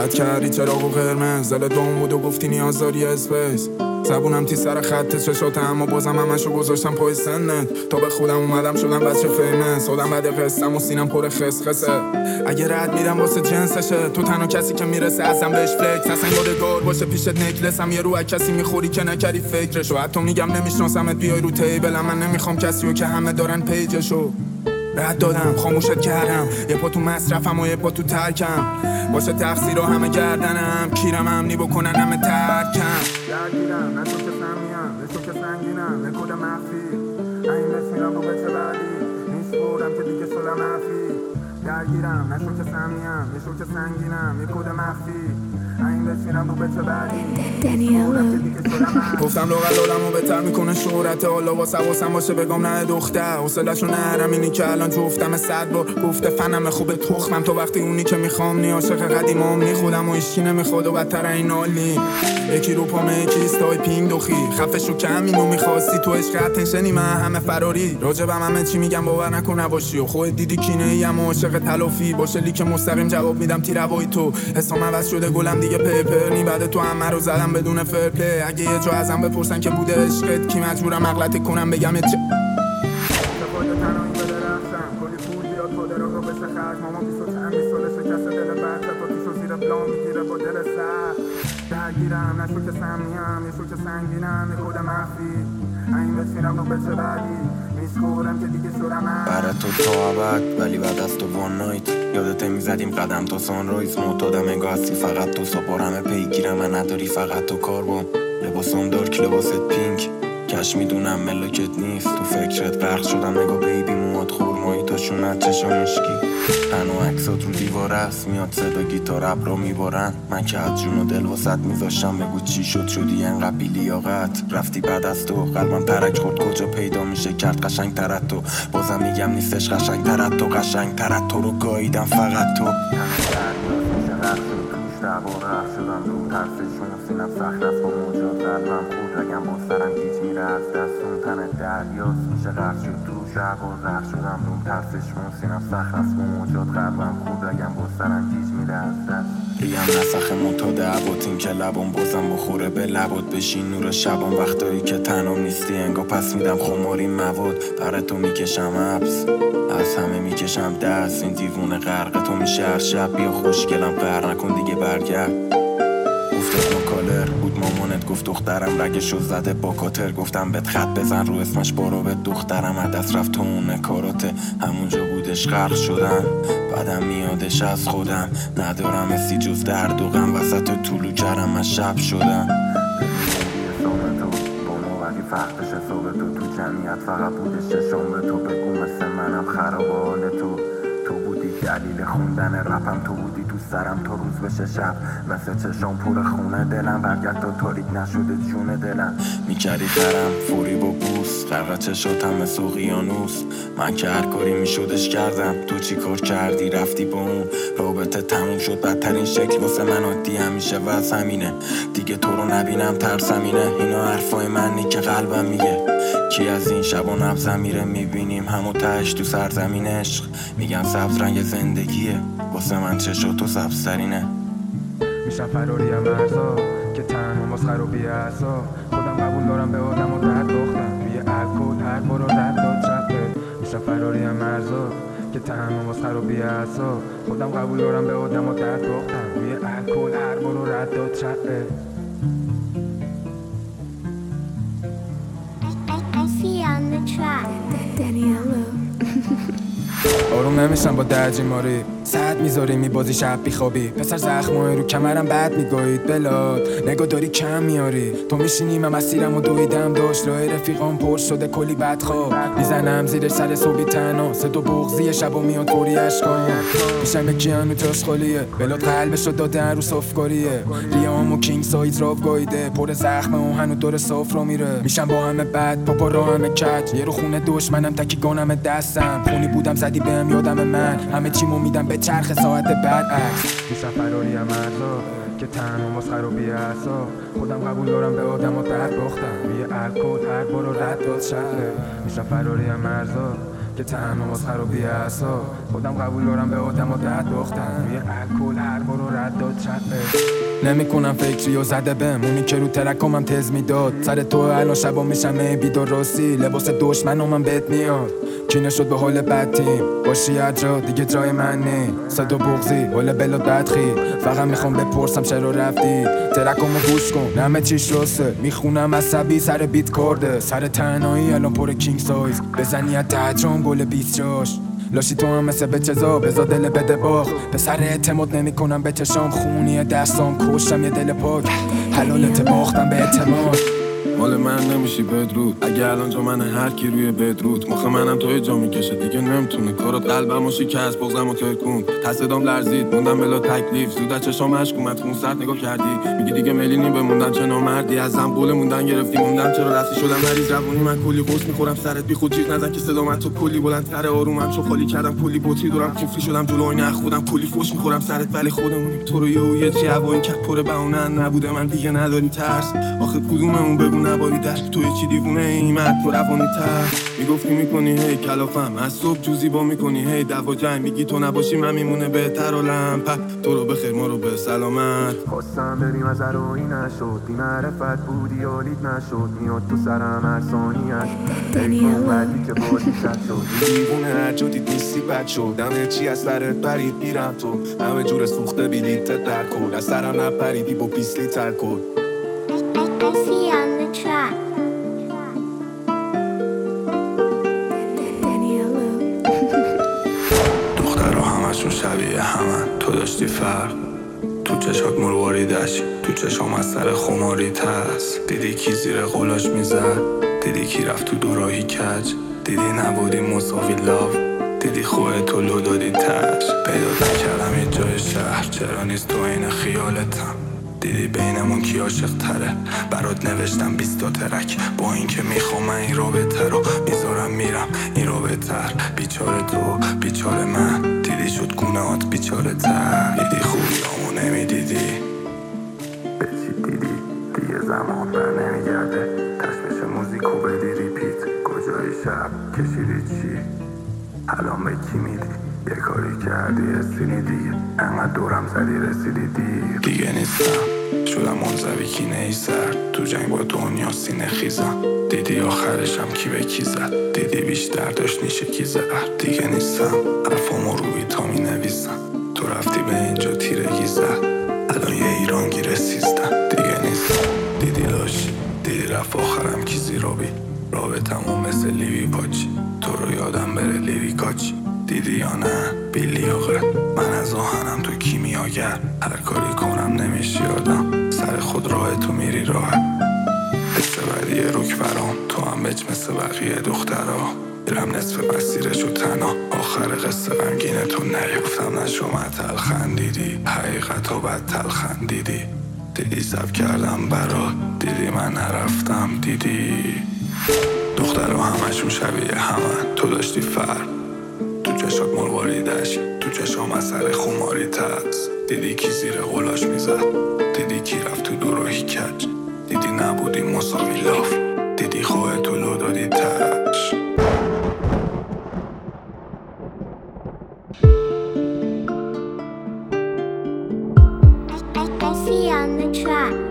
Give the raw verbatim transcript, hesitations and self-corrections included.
رد کردی چراغ قرمز، دل دوم بود و گفتی نیاز داری اسپیس. زبونم تی سر خط چشاته اما بازم همشو گذاشتم پای سنت. تا به خودم اومدم شدم بچه فیمس، خودم بده قسطم و سینم پر خسخسه. اگه رد میرم واسه جنسشه، تو تنها کسی که میرسه ازم بهش فکر. اصلا یادگار باشه پیشت نکلسم، یه رو از کسی میخوری که نکردی فکرشو. حتی میگم نمیشناسمت بیای رو تیبلم، من نمیخوام کسیو که همه دارن پیجشو. رد دادم خاموشت کردم، یه پا تو مصرفم و یه پا تو ترکم. باشه تقصیر همه گردنم، کیرم امنی بکنن همه ترکم. درگیرم نشو که سمیم، نشو که سنگینم، نکود مخفی. این بسمیرم رو بچه بعدی، نیسپورم که دیگه شدم حرفی. درگیرم نشو که سمیم، نشو که سنگینم، نکود مخفی. این بسمیرم رو بچه بعدی، نیسپورم که دیگه شدم حرفی. گفتم لغت آدمو بهتر میکنه شهرت، حالا واسه واسم باشه بگم نه دختر. حوصله‌شو نرم اینی که الان جفتم صد بار گفته فنم خوبه تخمم. تو وقتی اونی که میخوام نی عاشق قدیمام نی، خودم و هیچکی نمیخواد و بدتر این حالی. یکی رو پامه یکی استای پینگ دوخی، خفشو کم اینو میخواستی تو عشق اتنشنی، من همه فراری راجبم همه چی میگم باور نکن نباشی. و خودت دیدی کینه ایم و عاشق تلافی باشه، لیک مستقیم جواب میدم تیروای تو. حسام عوض شده گلم دیگه پیپر نی، بعد تو همه رو زدم بدون فرپلی. اگه یه جا ازم بپرسن که بوده عشقت کی، مجبورم اغلط کنم بگم چه درگیرم نشو که سمیم، نشو که سنگینم، نکود مخفی. این بسیرم رو بچه بعدی، میسکورم که دیگه شدم برای تو تا عبد. ولی بعد از تو وان نایت یادت میزدیم قدم تا سانرایز. معتادم انگاه هستی فقط تو، سپارمه پیگیرم من نداری فقط تو کاربان. لباسم دارک لباست پینک، کش میدونم ملاکت نیست. تو فکرت غرق شدم نگاه بیبی، موات خورمایی تا شونت چشم مشکی. تنها عکسات رو دیوار است، میاد صدا گیتار اب رو میبارن. من که از جون و دل واسط میذاشتم، بگو چی شد شدی انقدر بی لیاقت. رفتی بعد از تو قلبم ترک خورد، کجا پیدا میشه کرد قشنگ ترت تو. بازم میگم نیستش قشنگ ترت تو، قشنگ ترت تو رو گاییدم فقط تو. شدم رو ترسشون سینم سخت است با موجود قلبم خود. اگم با سرم گیج میره از دستون تن دریاست میشه غرق شد تو شب و زخ شدم رو ترسشون سینم سخت است با موجود قلبم خود. اگم با سرم گیج میره از دست ریم نسخ متاده عباتین که لبام بازم بخوره به لبات بشین نور شبام. وقتایی که تنم نیستی انگا پس میدم خماری مواد. برای تو میکشم حبس از همه میکشم دست، این دیوونه غرق تو میشه هر شب. بیا خوشگلم قهر نکن دیگه برگرد. گفتت مکالر بود مامانت گفت دخترم رگشو زده با کاتر. گفتم بهت خط بزن رو اسمش بارو به دخترم از دست رفت تو اون کاراته. همونجا بودش غرق شدن بعدم میادش از خودم. ندارم اسی جز درد و غم وسط طولو کردم از شب شدم. فرقش حساب تو تو جمعیت فقط بودش چشم به تو. بگو مثل منم خراب حال تو. تو بودی دلیل خوندن رپم، تو بودی تو سرم تا روز بشه شب. مثل چشم پر خونه دلم برگرد تا تاریک نشده جون دلم. میکردی درم فوری با بوس، غرق چشاتم مثل اقیانوس. من که هر کاری میشدش کردم، تو چی کار کردی رفتی با اون. رابطه تموم شد بدترین شکل واسه من عادی همیشه و همینه. دیگه تو رو نبینم ترسم اینه. اینا حرفای منی که قلبم میگه. کی از این شب و نبزم میره میبینیم همو تهش تو سرزمین عشق. میگن سبز رنگ زندگیه واسه من چشاتو سبزترینه. میشم فراری مرزا که تنها مسخر و بیعصا. خودم قبول دارم به آدم و درد باختم. توی الکل هر بارو رد داد چپه. میشم فراری مرزا که تنها مسخر و بیعصا. خودم قبول دارم به آدم و درد باختم. توی الکل هر بارو رد داد چپه. آروم نمیشم با درجی ماری، ساعت میذاری میبازی شب بیخوابی. پسر زخمای رو کمرم بد میگوید بلاد نگاه داری کم میاری. تو میشینی من مسیرم و دویدم داشت راه رفیقام پر شده کلی بدخواب. میزنم زیر سر صبحی تنها سه دو بغضی شب و میاد پوری عشقام. میشم یکی هنو جاش خالیه بلاد قلبشو داده هر رو صافکاریه. ریام و کینگ سایز راو گایده پر زخمه و هنو دور صاف رو میره. میشم با همه بد پاپا را همه کج. یه رو خونه دشمنم تکی گانم دستم. خونی بودم زدی بهم یادم من همه چیمو میدم به چرخ ساعت برعکس. میشم فراری مرزا که تنها مسخر و بیعصا. خودم قبول دارم به آدم و درد باختم. روی الکل هر بارو رد داد شهره. میشم فراری مرزا که تنها مسخر و بی‌اسا. خودم قبول دارم به آدم و درد باختن، روی الکل هر بارو رد داد چپه. نمیکنم فکری و زده بهم اونی که رو ترکامم تز میداد. سر تو الان شبا میشم بیدار راستی، لباس دشمن من بهت میاد. کینه شد به حال بد تیم باشی اجرا دیگه جای من نی. صد و بغضی حال بلاد بدخی، فقط میخوام بپرسم چرا رفتی. ترکامو گوش کن همه چیش راسته، میخونم عصبی سر بیت کرده. سر تنهایی الان پر کینگ سایز، بزنی از تجرام گل بیست جاش. لاشی تو هم مثل به چزا بزا دل بده باخ. به سر اعتماد نمی کنم به چشام، خونی دستام کشتم یه دل پاک. حلالت باختم به اعتماد. مال من نمیشی بدرود، اگه الان جا من هر کی روی بدرود. مخ منم توی جا میکشه دیگه نمیتونه، کارات قلبمو شکست بغضمو ترکون. تصدام لرزید موندم بلا تکلیف، زود از چشام اشک اومد خون سرد نگاه کردی. میگی دیگه ملینی بموندن چه نامردی، ازم قول موندن گرفتی موندم چرا رفتی. شدم مریض روانی من کلی قرص میخورم سرت بی خود چیز نزن که صدامت تو کلی بلند تر آرومم چو خالی کردم کلی بطری دارم کفری شدم جلوی نه خودم کلی فوش میخورم سرت ولی خودمونیم. تو رو یه یه چی هوای کپ پر بهونه نبوده من دیگه نداری ترس. آخه کدوممون بگو نباری دشت تو چی دیوونه ای مرد تو روانی تر. میگفتی میکنی هی کلافم از صبح جوزی با میکنی هی دوا جنگ. میگی تو نباشی من میمونه بهتر عالم. پک تو رو بخیر ما رو به سلامت. خواستم بریم از روی نشد، بی معرفت بودی حالیت نشد. میاد تو سرم هر ثانیت تلفن بعدی که بازی شد شد. دیوونه هر جا دید نیستی بد شد، همه چی از سرت برید میرم تو. همه جور سوخته بیلیت در کن، از سرم نپریدی با بیست لیتر کن. دخترها همشون شبیه همن، تو داشتی فرق. تو چشات مرواریدش، تو چشام از سر خماریت هست. دیدی کی زیر قلاش میزد، دیدی کی رفت تو دوراهی کج. دیدی نبودی مساوی لاف، دیدی خودتو لو دادی تش. پیدا نکردم یه جای شهر، چرا نیست تو این خیالتم. دیدی بینمون کی عاشق تره، برات نوشتم بیست تا ترک. با این که میخوام من این رابطه رو میذارم میرم این رابطه. بیچاره تو بیچاره من، دیدی شد گونهات بیچاره تر. دیدی خوبیامو نمیدیدی، به چی دیدی دیگه زمان بر نمیگرده. تشویش موزیکو بدی ریپیت، کجای شب کشیدی چی. الان به کی میدی، یه کاری کردی رسیدی دیگه. انقدر دورم زدی رسیدی دیر. دیگه نیستم شدم منزوی کینه ای سر، تو جنگ با دنیا سینه خیزم. دیدی آخرشم کی به کی زد، دیدی بیشتر داشت نیشه کی زد. دیگه نیستم حرفامو روی تا می نویسم، تو رفتی به اینجا تیرگی زد. الان یه ایرانگیر سیزدم. دیگه نیستم دیدی لاشی، دیدی رفت آخرم کی زیرابی. رابطمو مثل لیوی پاچی، تو رو یادم بره لیوی کاچی. دیدی یا نه بی لیاقت، من از آهنم تو کیمیاگر. هر کاری کنم نمیشی آدم، سر خود راه تو میری راحت. حس بدی روک برام، تو هم بچ مثل بقیه دخترها. میرم نصف مسیرشو تنها، آخر قصه غمگینه تو نیفتم نشو متل خندیدی. حقیقتا بد تل خندیدی، دیدی سب کردم برات، دیدی من نرفتم دیدی. دخترها همشون شبیه همن، تو داشتی فرق. تو چشات مرواریدش، تو چشام از سر خماریت هست. دیدی کی زیر قلاش میزد، دیدی کی رفت تو دوراهی کج. دیدی نبودی مساوی لاف، دیدی خودتو لو دادی تش. I see on the track.